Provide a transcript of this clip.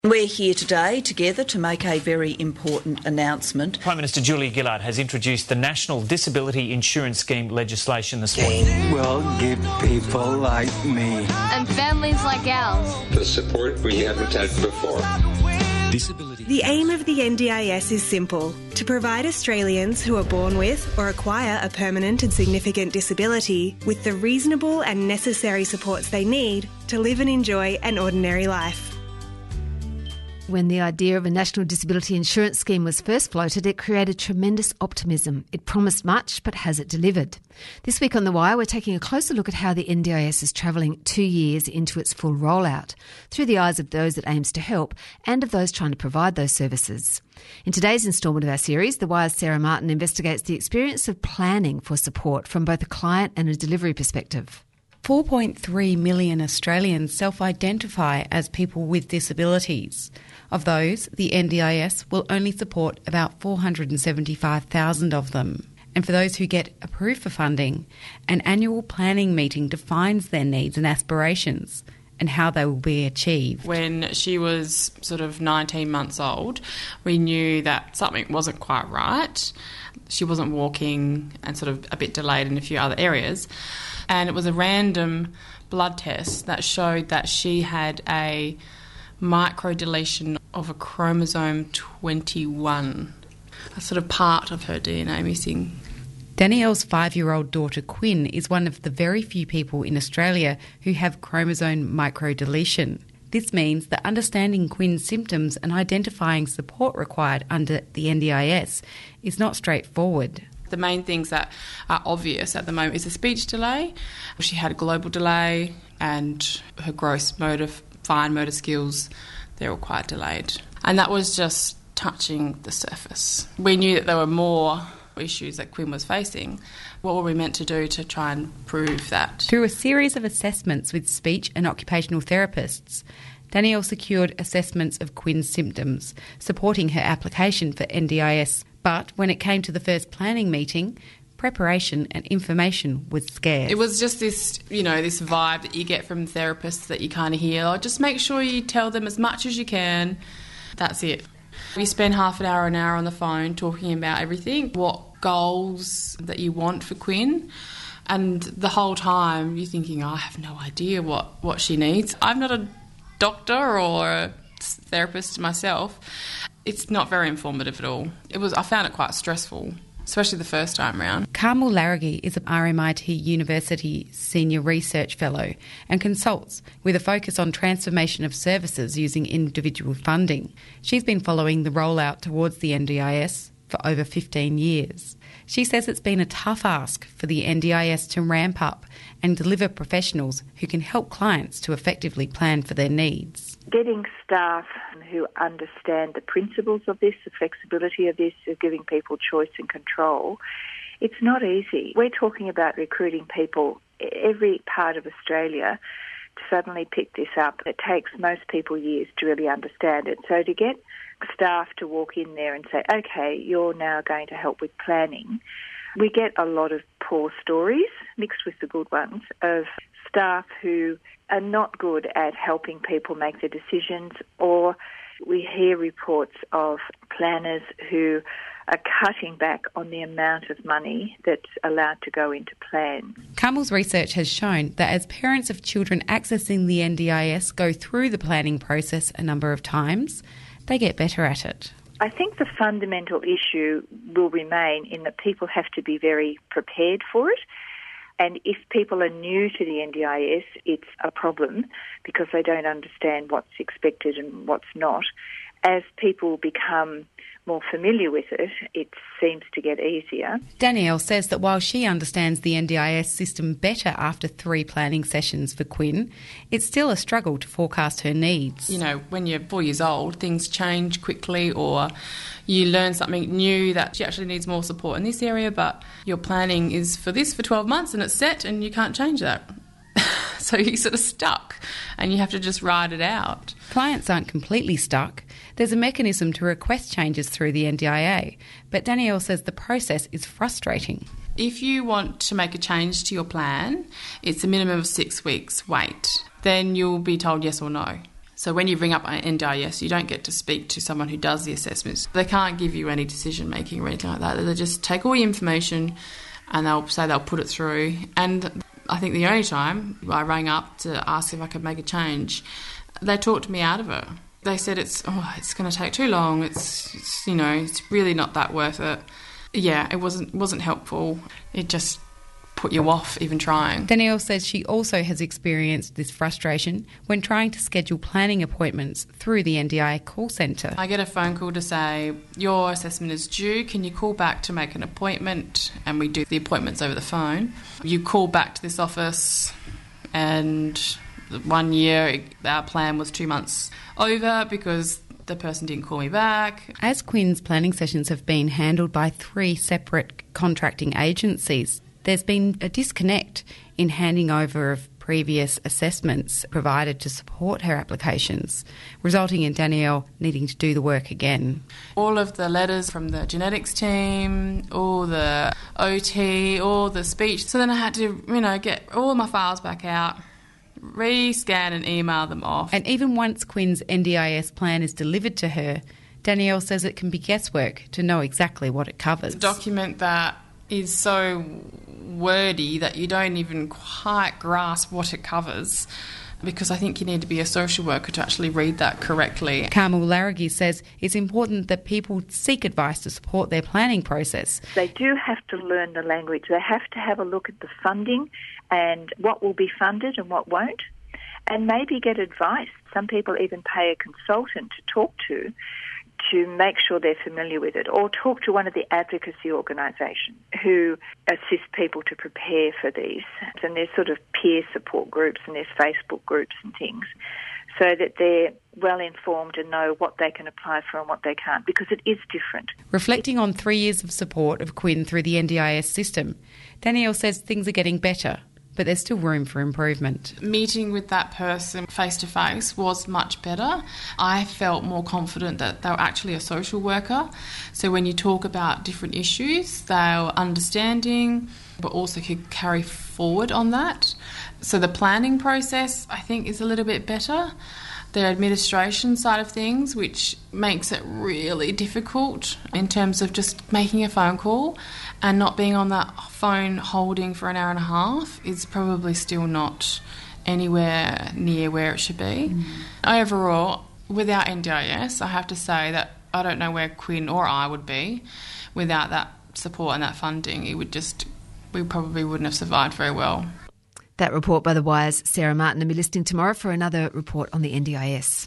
We're here today together to make a very important announcement. Prime Minister Julia Gillard has introduced the National Disability Insurance Scheme legislation this morning. Will give people like me and families like ours the support we haven't had before. The aim of the NDIS is simple: to provide Australians who are born with or acquire a permanent and significant disability with the reasonable and necessary supports they need to live and enjoy an ordinary life. When the idea of a national disability insurance scheme was first floated, it created tremendous optimism. It promised much, but has it delivered? This week on The Wire, we're taking a closer look at how the NDIS is travelling 2 years into its full rollout, through the eyes of those it aims to help and of those trying to provide those services. In today's instalment of our series, The Wire's Sarah Martin investigates the experience of planning for support from both a client and a delivery perspective. 4.3 million Australians self-identify as people with disabilities. Of those, the NDIS will only support about 475,000 of them. And for those who get approved for funding, an annual planning meeting defines their needs and aspirations and how they will be achieved. When she was sort of 19 months old, we knew that something wasn't quite right. She wasn't walking and sort of a bit delayed in a few other areas. And it was a random blood test that showed that she had a microdeletion of a chromosome 21, a sort of part of her DNA missing. Danielle's 5-year-old daughter Quinn is one of the very few people in Australia who have chromosome microdeletion. This means that understanding Quinn's symptoms and identifying support required under the NDIS is not straightforward. The main things that are obvious at the moment is a speech delay. She had a global delay and her gross fine motor skills, they're all quite delayed. And that was just touching the surface. We knew that there were more issues that Quinn was facing. What were we meant to do to try and prove that? Through a series of assessments with speech and occupational therapists, Danielle secured assessments of Quinn's symptoms, supporting her application for NDIS. But when it came to the first planning meeting, preparation and information was scarce. It was just this, this vibe that you get from therapists that you kind of hear. Oh, just make sure you tell them as much as you can. That's it. We spend half an hour on the phone talking about everything, what goals that you want for Quinn. And the whole time you're thinking, I have no idea what she needs. I'm not a doctor or a therapist myself. It's not very informative at all. I found it quite stressful, especially the first time round. Carmel Larragee is an RMIT University Senior Research Fellow and consults with a focus on transformation of services using individual funding. She's been following the rollout towards the NDIS for over 15 years. She says it's been a tough ask for the NDIS to ramp up and deliver professionals who can help clients to effectively plan for their needs. Getting staff who understand the principles of this, the flexibility of this, of giving people choice and control, it's not easy. We're talking about recruiting people every part of Australia to suddenly pick this up. It takes most people years to really understand it. So to get staff to walk in there and say, okay, you're now going to help with planning, we get a lot of poor stories mixed with the good ones of staff who are not good at helping people make the decisions, or we hear reports of planners who are cutting back on the amount of money that's allowed to go into plans. Carmel's research has shown that as parents of children accessing the NDIS go through the planning process a number of times, they get better at it. I think the fundamental issue will remain in that people have to be very prepared for it. And if people are new to the NDIS, it's a problem because they don't understand what's expected and what's not. As people become more familiar with it, it seems to get easier. Danielle says that while she understands the NDIS system better after 3 planning sessions for Quinn, it's still a struggle to forecast her needs. When you're 4 years old, things change quickly, or you learn something new that she actually needs more support in this area, but your planning is for this for 12 months and it's set and you can't change that. So you're sort of stuck and you have to just ride it out. Clients aren't completely stuck. There's a mechanism to request changes through the NDIA, but Danielle says the process is frustrating. If you want to make a change to your plan, it's a minimum of 6 weeks wait. Then you'll be told yes or no. So when you ring up NDIS, you don't get to speak to someone who does the assessments. They can't give you any decision-making or anything like that. They just take all your information and they'll say they'll put it through. And I think the only time I rang up to ask if I could make a change, they talked me out of it. They said it's going to take too long. It's really not that worth it. Yeah, it wasn't helpful. It just put you off even trying. Danielle says she also has experienced this frustration when trying to schedule planning appointments through the NDIA call centre. I get a phone call to say, your assessment is due, can you call back to make an appointment? And we do the appointments over the phone. You call back to this office, and 1 year our plan was 2 months over because the person didn't call me back. As Quinn's planning sessions have been handled by 3 separate contracting agencies, there's been a disconnect in handing over of previous assessments provided to support her applications, resulting in Danielle needing to do the work again. All of the letters from the genetics team, all the OT, all the speech. So then I had to, get all my files back out, re-scan and email them off. And even once Quinn's NDIS plan is delivered to her, Danielle says it can be guesswork to know exactly what it covers. A document that is so wordy that you don't even quite grasp what it covers, because I think you need to be a social worker to actually read that correctly. Carmel Larragee says it's important that people seek advice to support their planning process. They do have to learn the language. They have to have a look at the funding and what will be funded and what won't, and maybe get advice. Some people even pay a consultant to talk to make sure they're familiar with it, or talk to one of the advocacy organisations who assist people to prepare for these. And there's sort of peer support groups and there's Facebook groups and things, so that they're well informed and know what they can apply for and what they can't, because it is different. Reflecting on 3 years of support of Quinn through the NDIS system, Danielle says things are getting better, but there's still room for improvement. Meeting with that person face-to-face was much better. I felt more confident that they were actually a social worker. So when you talk about different issues, they were understanding, but also could carry forward on that. So the planning process, I think, is a little bit better. The administration side of things, which makes it really difficult in terms of just making a phone call and not being on that phone holding for an hour and a half, is probably still not anywhere near where it should be. Overall, without NDIS, I have to say that I don't know where Quinn or I would be without that support and that funding. We probably wouldn't have survived very well. That report by The Wire's Sarah Martin, and be listening tomorrow for another report on the NDIS.